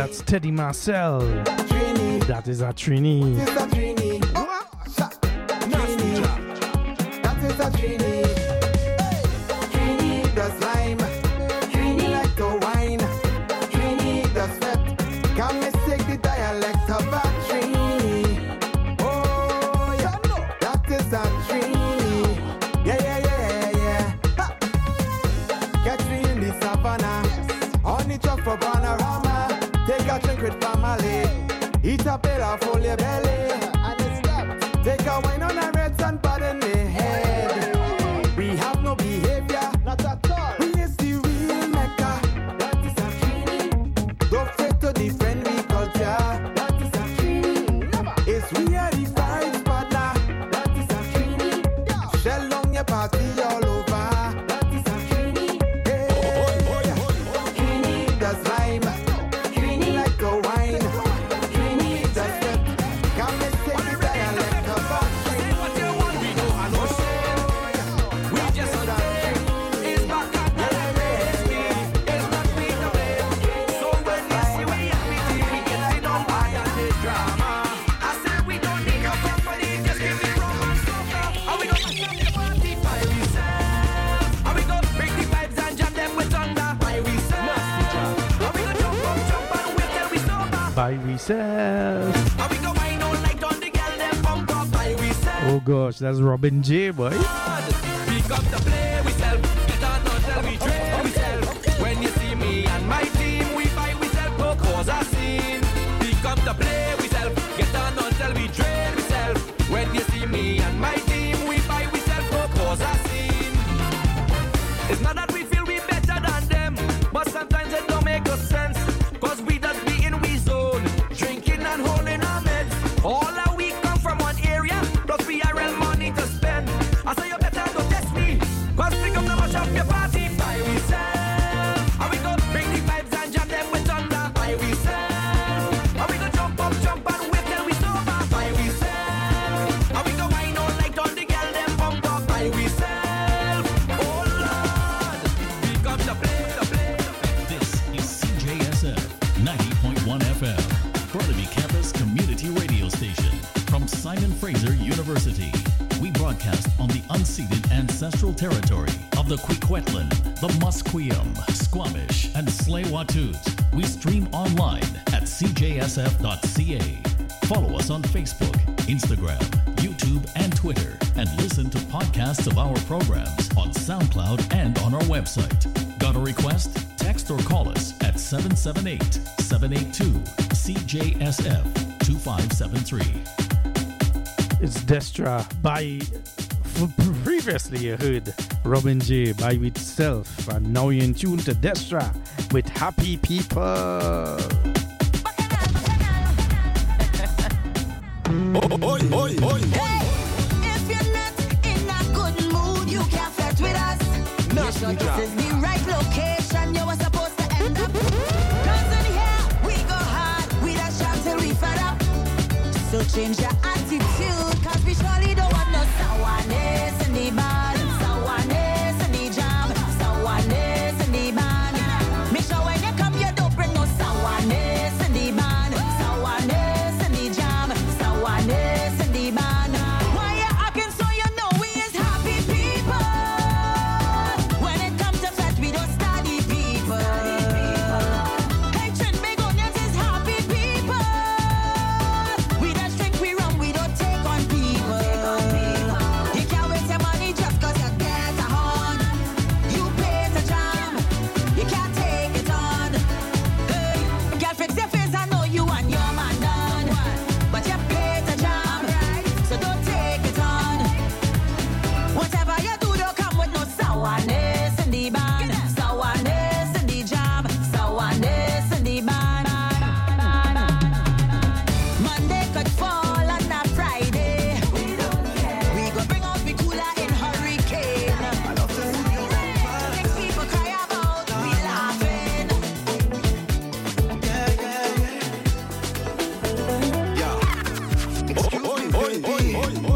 That's Teddy Marcel. Trini. That is a Trini. That is a Trini. Trini. That is a Trini. Trini does lime. Trini like a wine. Trini does sweat. Can mistake the dialect of a Trini. Oh, yeah. That is a Trini. Yeah. Ha. Catch me in the savannah. On the truck for panorama. Take a drink with family. Eat a pillow full your belly. And it's stopped. Take a wine on a red sun pad in the head. We have no behavior. Not at all. We is the real Mecca. That is a Trini. Don't fret to defend we culture. That is a Trini. Never. It's we are the vibes partner. That is a Trini. Shell on your party all over. That is a Trini. Hey. Trini does lime. Trini like a wine. Trini does sweat. Come and say the dialect of a Trini. What you want, we know I know shit. We just a day. It's back at the race. It's not me to blame. So when you see we happy, we get it on by and the drama. I said we don't need your company, just give me rum and soda. And we gonna stop the party by ourselves. And we gonna break the vibes and jam them with thunder by ourselves. And we gonna jump and wait till we sober. By ourselves. And we gonna wine all night on the girl them bump up by ourselves. Oh gosh, that's Robin J, boy. Pick up the play we sell. Get on until we trade we sell. When you see me and my team, we fight we sell. Go cause a scene. Pick up the play we sell. Get on until we trade we sell. When you see me and my team, we fight we sell. Go cause a scene. It's not that we feel we better than them, but sometimes it don't make no sense. Cause we just be in we zone, drinking and holding our meds. All our week come from one area, plus we are real money to spend. I say you better don't test me, cause we come to mash up your party by ourselves. And we go bring the vibes and jam them with thunder by ourselves. And we go jump and wait till we sober by ourselves. And we go wine all night on the girl them bump up by ourselves. Oh Lord, pick up the play. This is CJSF 90.1 FM, Burnaby Campus Community Radio Station. From Simon Fraser University, we broadcast on the unceded ancestral territory of the Kwikwetlan, the Musqueam, Squamish, and Tsleil-Waututh. We stream online at cjsf.ca. Follow us on Facebook, Instagram, YouTube, and Twitter, and listen to podcasts of our programs on SoundCloud and on our website. Got a request? Text or call us at 778-782-CJSF-2573. It's Destra by. Previously you heard Robin J by itself, and now you're in tune to Destra with Happy People. If you're not in a good mood, you can't flirt with us. You're sure this is the right location you were supposed to end up. Cause in here, we go hard, we don't shout till we fed up. So change your attitude, cause we surely don't want no sourness in the band, sourness in the jam, sourness in the band. Make sure when you come, you don't bring no sourness in the band, sourness in the jam, sourness in the band. Why you acting so you know we is happy people? When it comes to fetch, we don't study people. Hey, Trin, big onions is happy people. We don't drink, we rum, we don't take on people. You can't waste your money just cause you get a horn. You pay to jam, you can't take it on. Hey, girl, fix your face, I know you and your man done. But you pay to jam, so don't take it on. Whatever you do, don't come with no sourness in the band, sourness in the jam, sourness in the band. Monday could fall on a Friday. We go bring out the cooler in hurricane. Things people cry about, we laughing.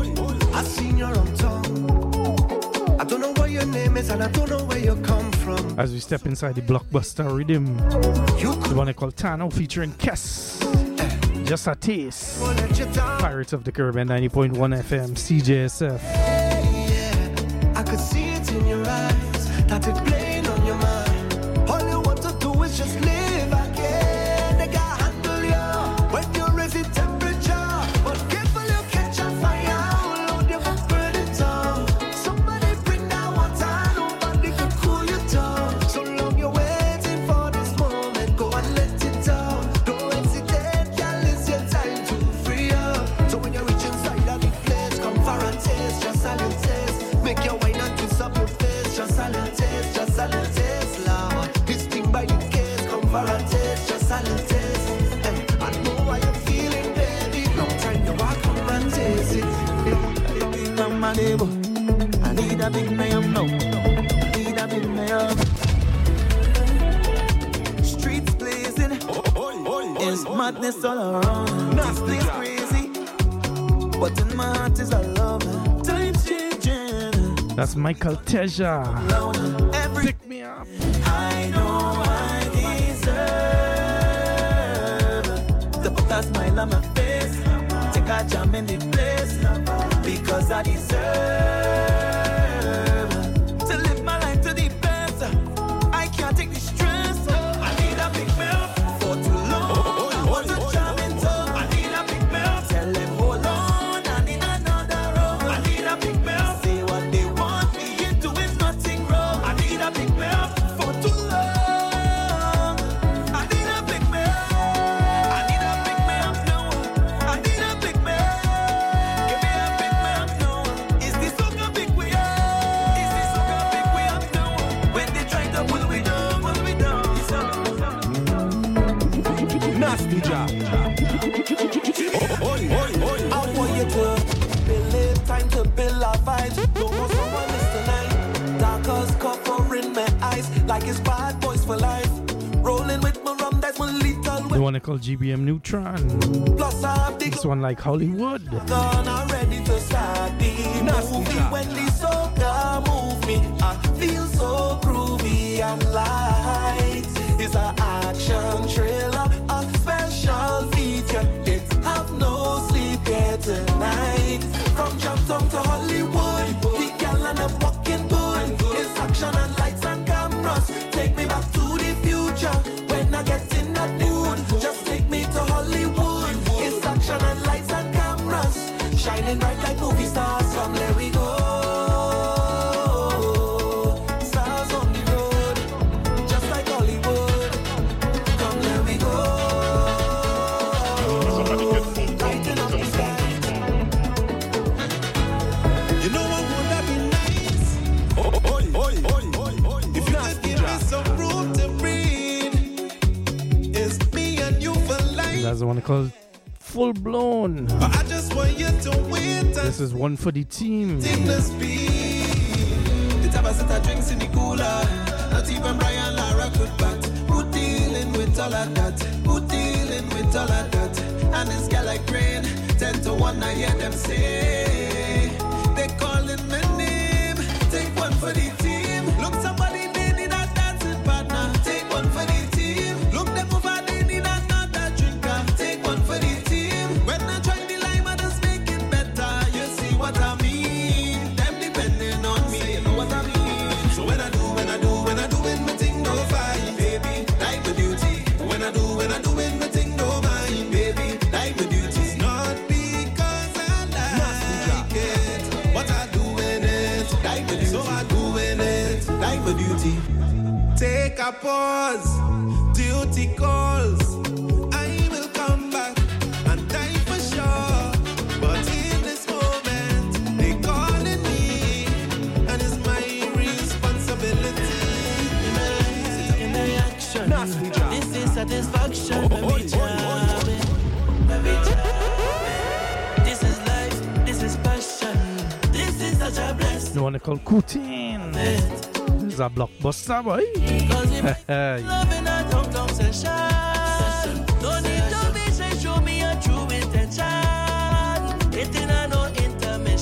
I seen you're on top. I don't know what your name is and I don't know where you come from. As we step inside the blockbuster rhythm, the one called Tano featuring Kess. Just a taste. Pirates of the Caribbean 90.1 FM CJSF. I could see it in your eyes that it's playing on your mind. All you want to do is just live again. They can't handle you when you raise the temperature. But careful, you catch a fire. Load your burn it down. Somebody bring that water. Nobody can cool you down. So long you're waiting for this moment. Go and let it down. Don't hesitate, girl. It's your time to free up. So when you reach inside of the place, come for a taste. Just a little taste. Make your wine and twist up your face. Just a little taste, just a little taste, Lord. This thing by the case, come for a taste. Just a little taste. Hey, I know how you're feeling, baby. Long time you walk, come and taste it. I'm a neighbor. I need a big man, no. I need a big man. Streets blazing. There's madness all around. This place crazy. But in my heart is a love. Time's changing. That's Michael Teja. Pick me up. I know I deserve to put a smile on my face. Take a jam in the place. Because I deserve to live my life to the best. I can't take the stress. I need a big milk for too long. I want a jam in tow. I need a big milk. Tell them hold on. I need another road. I need a big milk. Say what they want me into is nothing wrong. I need a big milk for too long. I need a big milk. I need a big milk now. I need a big milk. Give me a big milk now. Is this so big we are? Is this so big we are now? When they try to pull we down, pull we down. Nasty job. I want you to build it, time to build our vibes. No more someone is tonight. Darkers covering my eyes like it's bad boys for life. Rolling with my rum, that's my lethal The one called GBM Neutron. Plus I have the This one like Hollywood. gun, I'm ready to start the movie. When the soca move me, I feel so groovy and light. It's an action thriller, a special feature. It's have no sleep yet tonight. From Jamptown to Hollywood, the gal and I'm walking good. It's action and lights and cameras. Take me back to the future when I get in that mood. Just take me to Hollywood. It's action and lights and cameras, shining bright like movie stars. Come, let we go. Stars on the road, just like Hollywood. Come, let we go. Lighting up the sky. You know what would that be nice? If you could give me some room to breathe, it's me and you for life. That's the one called Full Blown. But I just want you to wait and This is one for the team. take the speed. The type of set of drinks in the cooler. Not even Brian Lara could bat. Who dealing with all of that? Who dealing with all of that? And this guy like rain, 10 to 1, I hear them say. They calling my name. Take one for the team. Look, somebody, they need a dancing partner. Take one for the team. Look, them over, they need another drinker. Take one for the team. When I try the lime, I just make it better. You see what I mean? Them depending on me, you know what I mean? So when I do it, my thing no fine, baby. Like my duty. When I do it, my thing no mind, baby. Like my duty. It's not because I like it, but I doing it like my duty. So I doing it like my duty. Take a pause, duty calls. I will come back and die for sure. But in this moment, they calling me, and it's my responsibility. In the action, this is satisfaction. When we jamming, when we jamming. This is life, this is passion. This is such a blessing. The one called Kutin. This is a blockbuster, boy. Cause we love in a tongue session. Don't need to be shy, show me a true intention. It in a no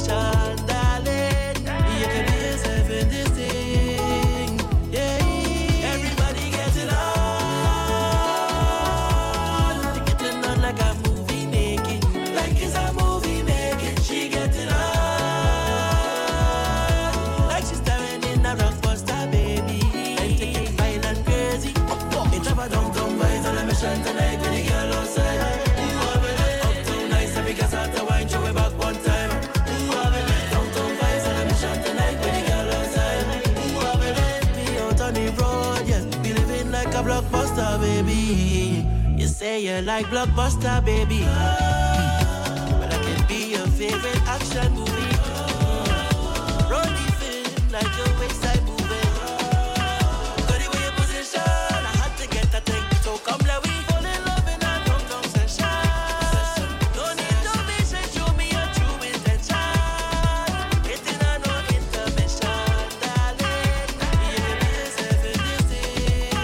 intermission, darling. You can be yourself in this thing. Yeah. blockbuster, baby. You say you like blockbuster, baby. But I can be your favorite action movie. Roll the film like your wayside movie. Got the way your position, I had to get that thing. So come let we fall in love in a downtown session. No need no mission, show me your true intention. Hitting on no intermission, darling. You be yourself in this thing.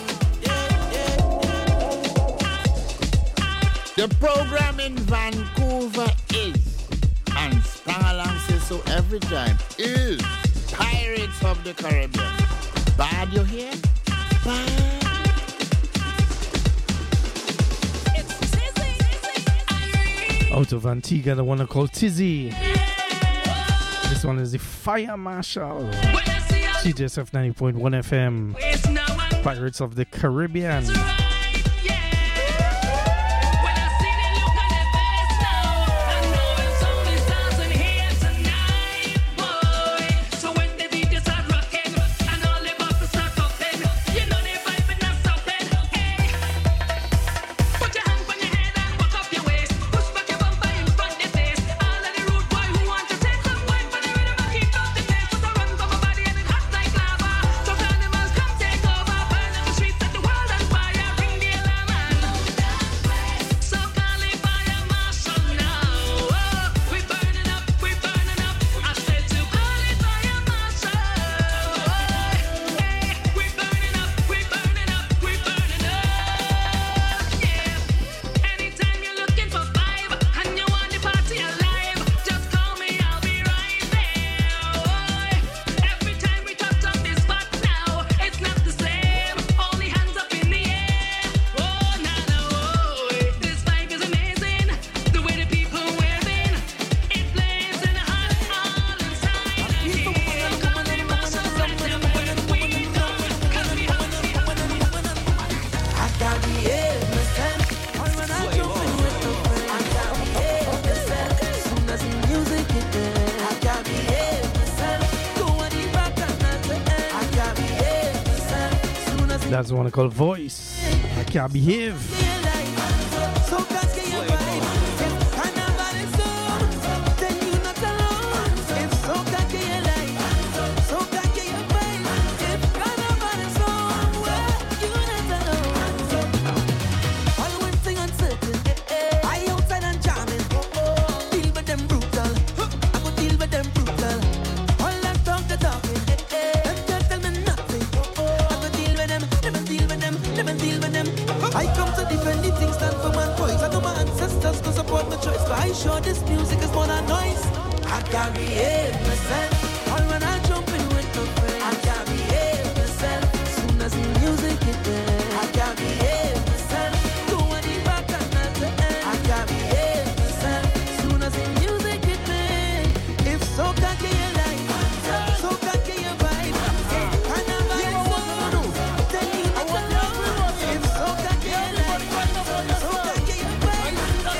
The program in Vancouver is, and Sprang Along says so every time, is Pirates of the Caribbean. Bad, you hear? Bad. Out of Antigua, the one called Tizzy. This one is the Fire Marshal. CJSF 90.1 FM. Pirates of the Caribbean. That's the one called Voice. I Can't Behave. I sure this music is more than noise. I can't behave myself. All when I jump in with the friends, I can't behave myself. Soon as the music hit there, I can't behave myself. Go on the back and at the end, I can't behave myself. Soon as the music hit there, if so can you like, so can you vibe. And I'm like, tell you not to love. If so can you like, so can you vibe.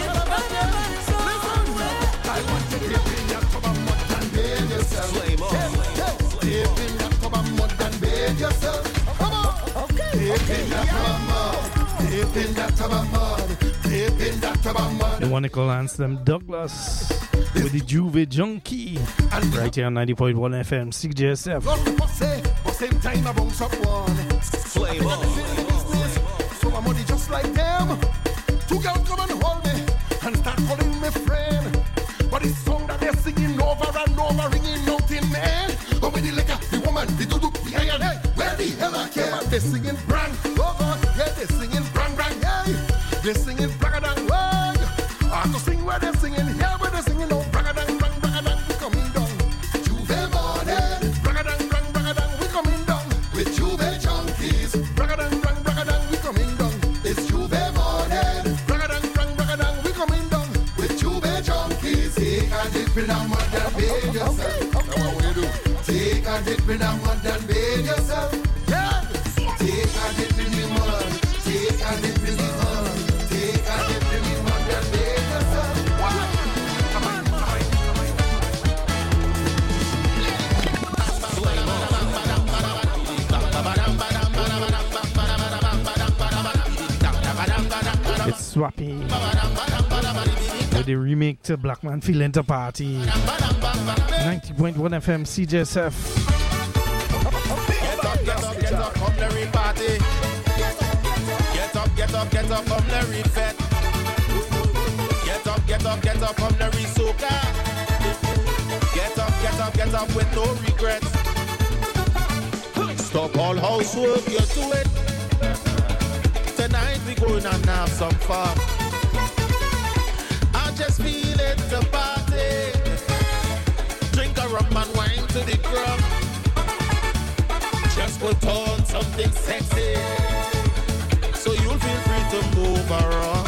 I want to dip in that cover mud and bathe yourself. Dip in that cover mud and bathe yourself. Come on. Dip in that cover mud. Dip in that cover mud. Dip in that cover mud. The one called Anselm Douglas with the Juve Junkie. Right here on 90.1 FM, CJSF. But same time I bounce up one. Flavor. So I'm money just like them. Two girls come and hold me and start calling me friend. But it's song that they're singing over and over, ringing out in man. Oh, with the liquor, the woman, the doo-doo, the iron, hey, where the hell I care? They're singing brang, over, yeah, they're singing brang, brang, hey. They're singing bragadang, way. I have to sing where they're singing, here where they're singing, oh, bragadang, brang, bragadang, we coming down. Juve morning, bragadang, brang, bragadang, we coming down. With Juve junkies, bragadang, brang, bragadang, we coming down. It's Juve morning, bragadang, brang, bragadang, we coming down. With Juve junkies, take a dip in a mud and bathe yourself. Now what you do? Take a dip in a mud and bathe yourself. Yeah. Take a dip in the mud. Take a dip in the mud. Take a dip in the mud and bathe yourself. Come on, come on, come on. Swappy with the remake to Black Man Feeling to Party. 90.1 FM CJSF. Get up, come the real party. Get up, come the real fete. Get up, come the real soca. Get up with no regrets. Stop all housework, you do it. Tonight we going and have some fun. I just feel it to party. Drink a rum and wine to the crumb. Just put on something sexy, so you'll feel free to move around.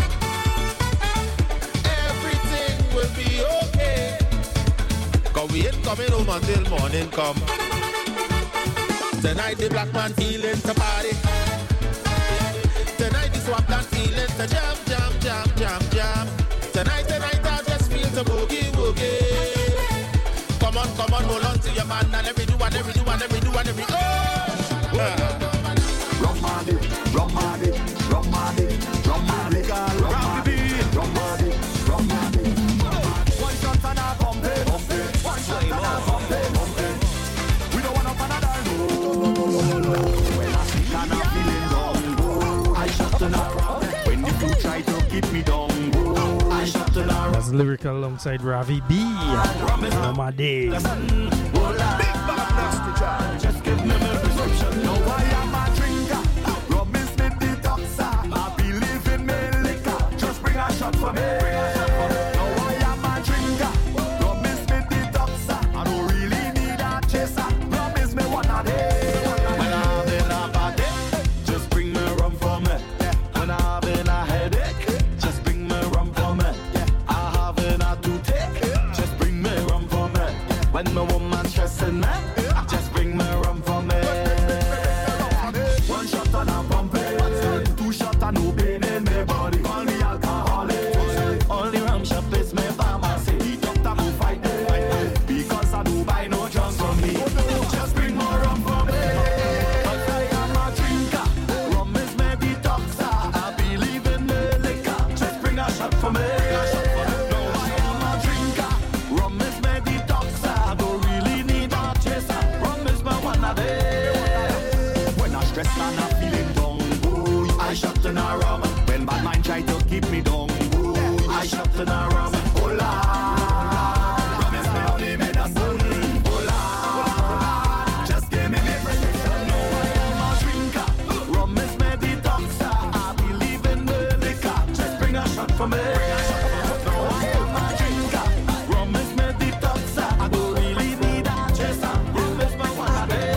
Everything will be okay, 'cause we ain't coming home until morning come. Tonight the Black Man feeling to party. Tonight the Swap Man feeling to jam. Tonight I just feel to boogie. Come on, hold on to your man and every do. Oh! Rum Mardi. One shot and a pump it. We don't want up another. No. When I speak and I'm feeling down, I shut the around. When you try to keep me down, I shut the around. That's lyrical alongside Ravi B. Nomade. Big bad nasty child. Just give me my prescription. Now I am a drinker. Rum is me detoxer. I believe in me liquor. Just bring a shot for me. Now I am a drinker. Rum is me detoxer. I don't really need a chaser. Rum is me one of them. When I'm having a body, just bring me rum for me. When I'm having a headache, just bring me rum for me. I'm having a toothache, just bring me rum for me. When my woman stressing me, just bring me rum for me. One shot and I'm pumping, 2 shots and no pain in my body. Call me alcoholic. Only rum shop is my pharmacy. The doctor will fight me because I do buy no drugs from me. Just bring more rum for me. 'Cause I am a drinker. Rum is my detoxer. I believe in the liquor. Just bring a shot for me. No, I am a drinker. Rum is my detoxer. I don't really need a chaser. Rum is my one of them. When I'm stressed and I'm feeling down, I shut in a rum. When bad mind try to keep me down, I shut in a rum. Hola, rum is my only medicine. Hola, just give me my prescription. No, I am a drinker. Rum is my detoxer. I believe in the liquor. Just bring a shot for me. No, I am a drinker. Rum is my detoxer. I don't really need a chaser. Rum is my one of them.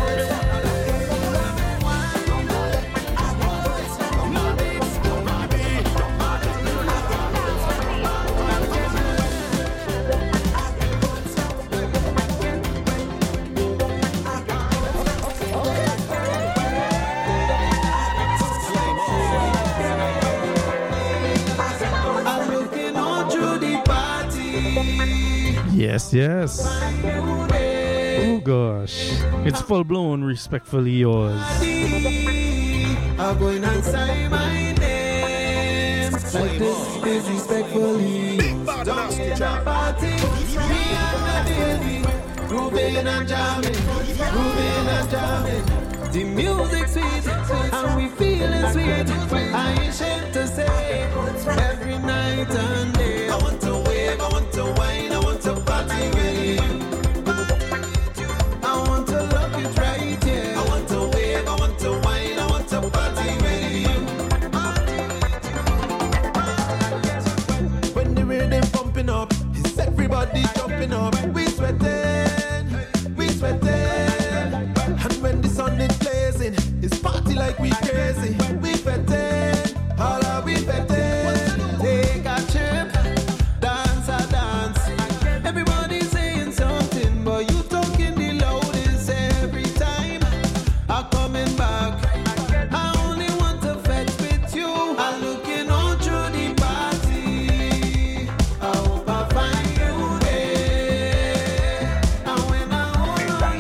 I'm looking on through the party. Yes. Oh gosh. It's full blown, respectfully yours. I'm going and sign my name. Like this is respectfully. Don't get a party. Me and my baby, grooving and jamming. The music's sweet, and we feeling sweet. I ain't ashamed to say, every night and day. I want to wave, I want to wine, I want to party with you. I want to love you right, yeah. I want to wave, I want to wine, I want to party with you. When the rhythm pumping up, it's everybody jumping up. We sweating, and when the sun is blazing, it's party like we crazy. We fetting, all are we fetting. Take a trip, dance a dance. Everybody saying something, but you talking the loudest every time. I'm coming back. I only want to fetch with you. I'm looking on through the party. I hope I find you there. And when I hold on,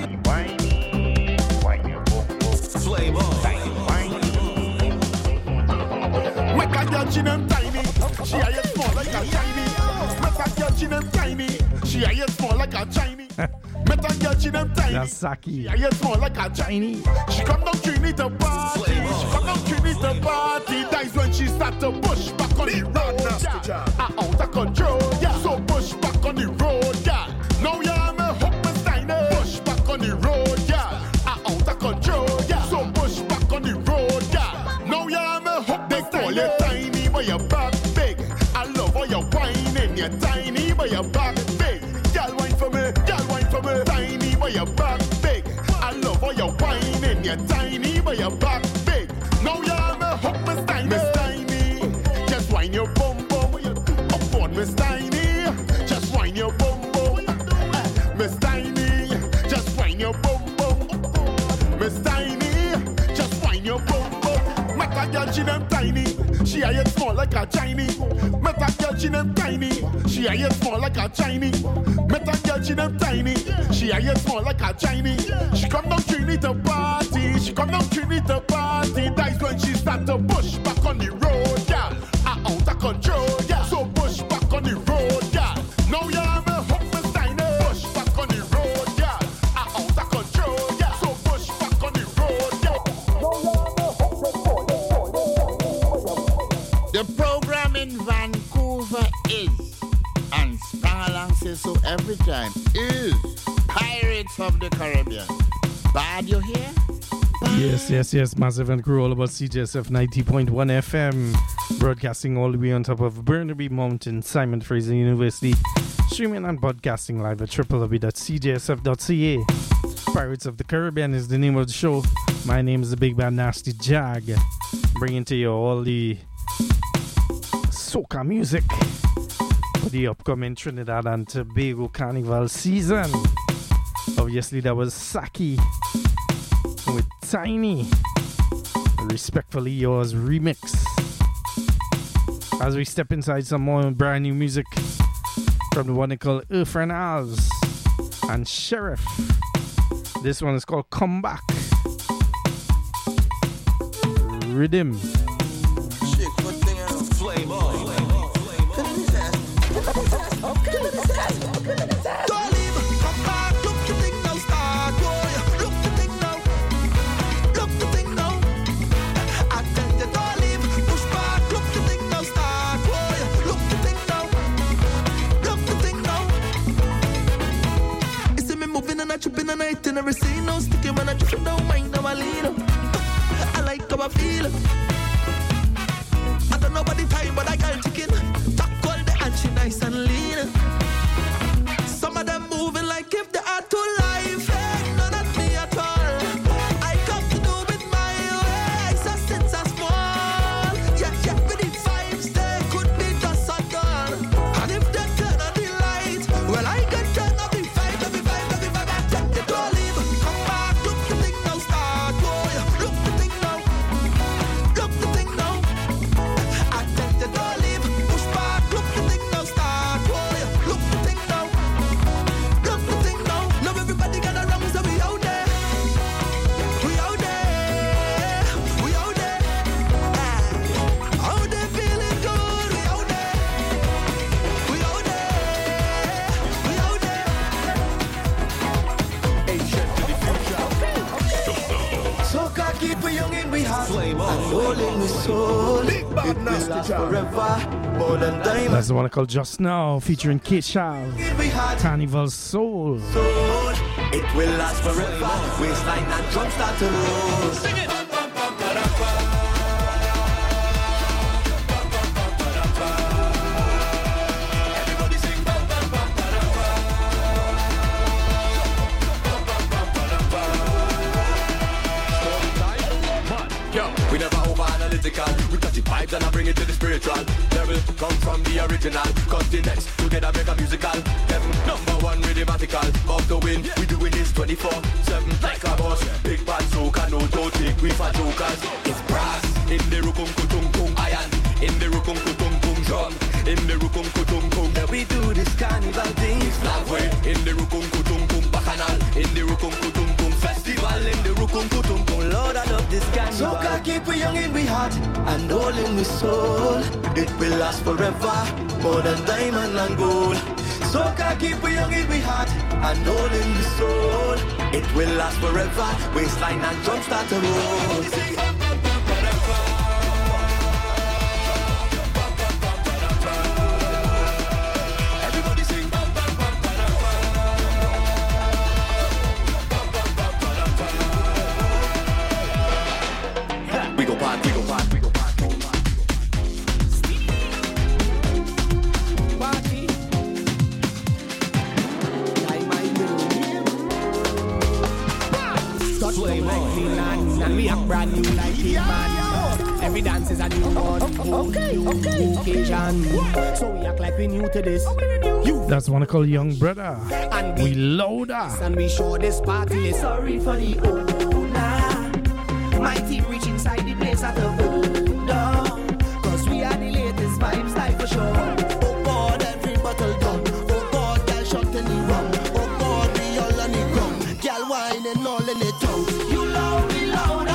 Wicked judge in them tiny. She a yet small like a Chinese. Met a girl, she them tiny. She a yet small like a Chinese. Met a girl, she them tiny. That's Saki. She a yet small like a Chinese. She come down Trinity party. She come down Trinity party. That is when she start to push back on the road. Out of control, yeah. So push back on the road, yeah. Now yeah, I'm a hook my Steiner. Push back on the road, yeah. Out of control, yeah. So push back on the road, yeah. Now yeah, I'm a hook they call you tiny, but your back big. I love how you're whining. You're tiny, but your back big. Girl, wine for me, girl, wine for me. Tiny, but your back big. I love how you're whining. You're tiny, but your back big. Now yeah, I'm a hook my Steiner. Miss Tiny, just wine your bum bum. Upon Miss Tiny, just wine your bum bum. Miss Tiny, just wine your bum bum. Miss Tiny, just wine your bum bum. Met a girl, she them tiny. She a yet small like a Chinese. Met a girl, she them tiny. She a yet small like a Chinese. Met a girl, she them tiny. She a yet small like a Chinese. She come down Trinity party. She come down Trinity party. That's when she start to push back on the road, yeah. Out of control, yeah. So push back on the road, yeah. Now yeah, I'm a hook my Steiner. Push back on the road, yeah. Out of control, yeah. So push back on the road, yeah. The program in Vancouver is, and Sprang Along says so every time, is Pirates of the Caribbean. Bad you hear? Yes. Massive and crew all about CJSF 90.1 FM. Broadcasting all the way on top of Burnaby Mountain, Simon Fraser University. Streaming and podcasting live at www.cjsf.ca. Pirates of the Caribbean is the name of the show. My name is the Big Bad Nasty Jag. Bringing to you all the soca music for the upcoming Trinidad and Tobago Carnival season. Obviously, that was Saki with Tiny. Respectfully Yours remix. As we step inside some more brand new music from the one they call Infernals and Sheriff. This one is called Come Back. Rhythm. Flame on. Tripping and I never see no sticking when I trip, don't mind how I lean. I like how I feel. I don't know about the time, but I got chicken. Talk all the and she nice and lean. Some of them moving like if they are too live. Hey, none of me at all. I come to do with my way. So since I'm small, yeah, with the vibes, they could be just a doll. And if they turn on the light, well, I can turn on the vibe. That's the one called Just Now, featuring Kate Shaw, Carnival Soul. It will last forever. Waistline and drum start to roll. Sing it. We never over analytical. We touch the vibes and I bring it to the spiritual level. Come from the original continents. Together make a musical heaven. #1 rhythmatical. Off the wind, we doing this 24/7 like a boss. Big bad soca, no take we for jokers. It's brass in the rukum kutum kum. Iron in the rukum kutum kum. Drum in the rukum kutum kum. Now we do this carnival thing. It's Flagway in the rukum kutum kum. Bacchanal in the rukum kutum kum. Festival in the rukum kutum kum. Lord, I love this carnival. Soca keep we young in we heart and all in we soul. It will last forever, more than diamond and gold. Soca keep we young in we heart and all in we soul. It will last forever, waistline and drum start to roll. Brand new like it, man. Every dance is a new one. Okay. Occasion. So we act like we new to this. That's one I call Young Brother. And we louder. And we show this party. Sorry for the owner. My team reach inside the place at the door. Cause we are the latest vibes, like for sure. Oh God, every bottle done. Oh God, girl shot in the rum. Oh God, we all on the ground. Girl wine and all in the tongue. You loud, we louder.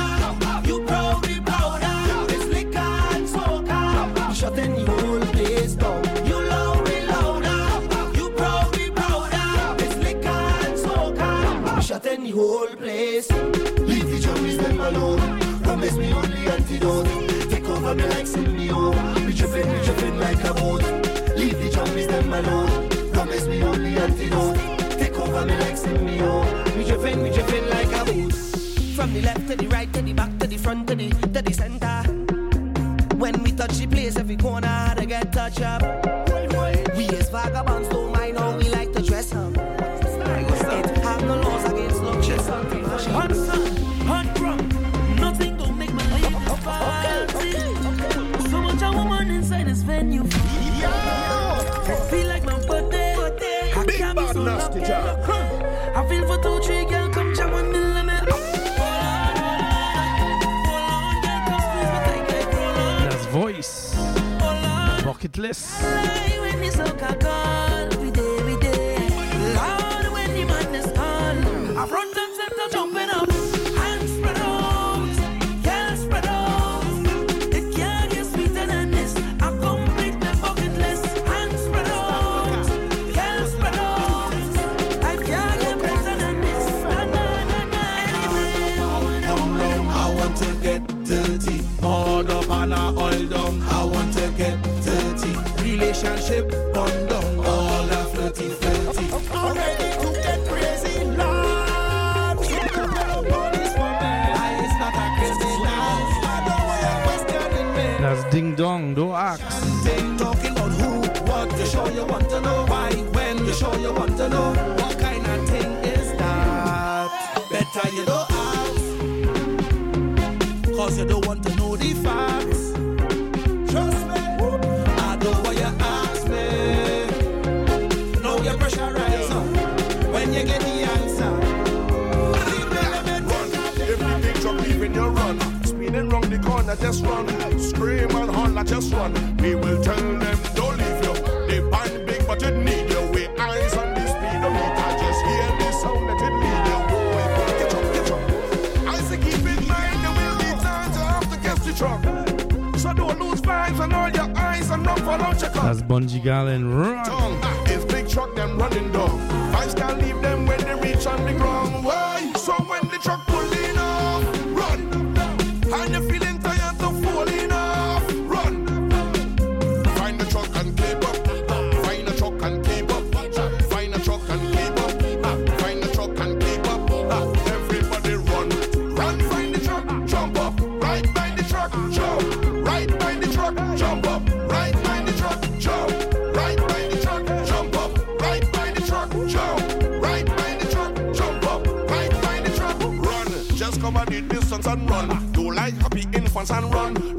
Shut in the whole place down. You loud, we louder. You proud, we prouder. It's liquor and soca. Shut in the whole place. Leave the junkies them alone. Promise me only antidote. Take over me like symbiote. We drippin' like a boat. Leave the junkies them alone. Promise me only antidote. Take over me like symbiote. We drippin' like a boat. From the left to the right to the back to the front to the center. When we touch the place, every corner to get touch up. We as vagabonds don't mind how we like to dress up. It have no laws against looks. Hot sun, hot rum, nothing don't make my lady party. So much a woman inside this venue. I feel like my birthday. I can't be so nasty job. I feel for 2-3 girls come jam on the limit. Voice bucket list. When the soca call, we day. Loud when the madness call. I front and center jumping up. Hands spread out, girls spread out. It can't get sweeter than this. I complete the bucket list. Hands spread out, girls spread out. I can't get better than this. I want to get dirty. Hard up and oil down. I want to get dirty. Relationship on down. All the flirty. I'm ready to get crazy. Lord, it's for me. It's not a crazy now. I don't want you questioning me. That's ding dong, don't ask. Talking about who, what, you sure you want to know. Why, when, you sure you want to know. What kind of thing is that? Better you don't ask. Cause you don't want to know the facts. Trust me, I don't want you ask me. Know your pressure rise up when you get the answer. Every big truck leaving you run. Spinning round the corner, just run. Scream and holler, just run. We will tell them, don't leave you. They bind big, but it need you. We eyes on the speedometer. Just hear the sound, let it lead you. Get up. I say keep in mind, there will be times you have to catch the truck. So don't lose vibes on all your eyes and run for out your car. That's Bungie Garland, run. It's big truck, them running down. Vibes can't leave them when they reach on the ground. Why? So when the truck pulling off, run. And you're feeling tired of falling off, run. Find the truck and keep up. Find the truck and keep up. Find the truck and keep up. Find the truck and keep up. Everybody run. Run, find the truck, jump up. Right by the truck, jump. Right by the truck, jump up. Right by the truck, jump. Right by the truck, jump up. Right by the truck, jump. Right by the truck, jump up. Right by the truck, run. Just cover the distance and run. Do like happy infants and run.